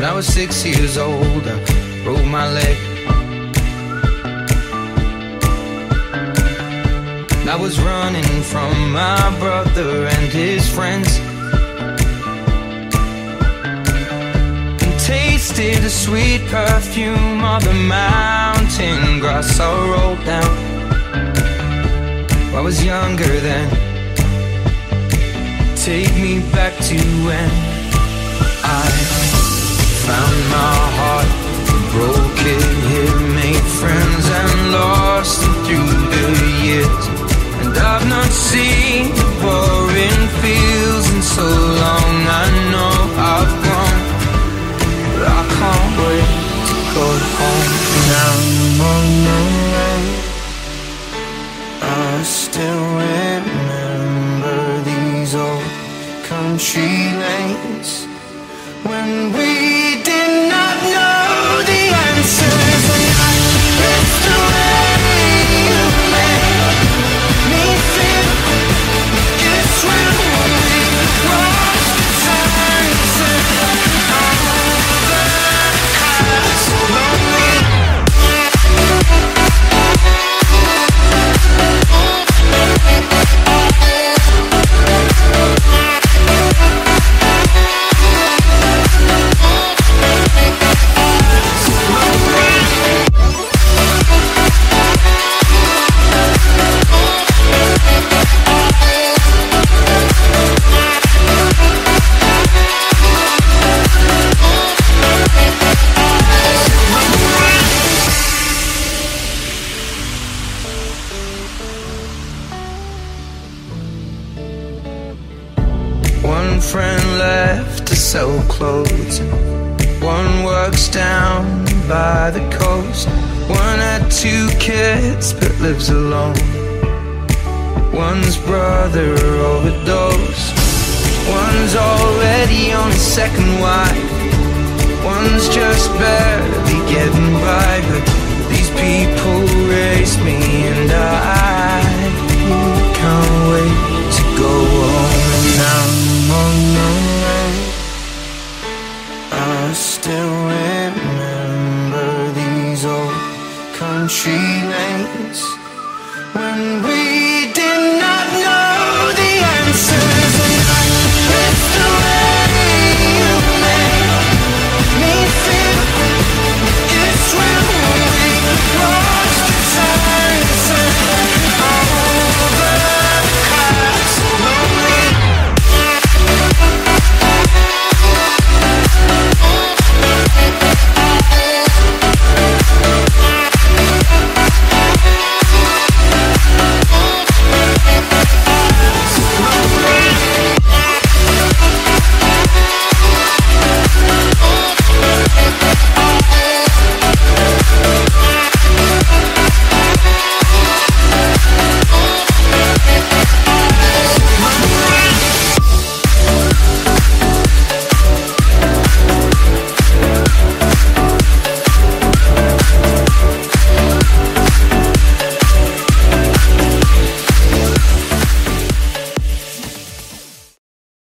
When I was 6 years old, I broke my leg. I was running from my brother and his friends, and tasted the sweet perfume of the mountain grass I rolled down. I was younger then. Take me back to when I found my heart, broke it here, made friends and lost them through the years. And I've not seen the boring fields in so long. I know I've grown, but I can't wait to go home. Now I'm on the road, I still remember these old country lanes when we did not know the answers, and I missed the way you made me feel. Guess when we lost the time, said over as lonely. One friend left to sell clothes, one works down by the coast. One had 2 kids but lives alone. One's brother overdosed. One's already on his 2nd wife. One's just barely getting by. But these people raised me, and I can't wait to go home.